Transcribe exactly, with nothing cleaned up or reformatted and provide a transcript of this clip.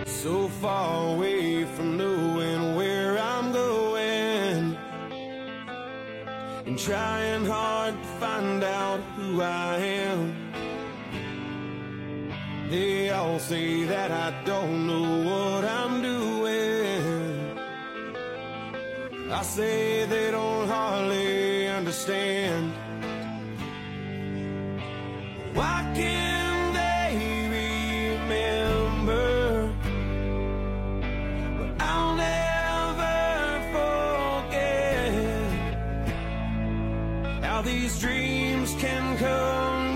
so far away from knowing where I'm going, and trying hard to find out who I am. They all say that I don't know what I'm doing. I say they don't hardly understand. Why can't they remember what I'll never forget? How these dreams can come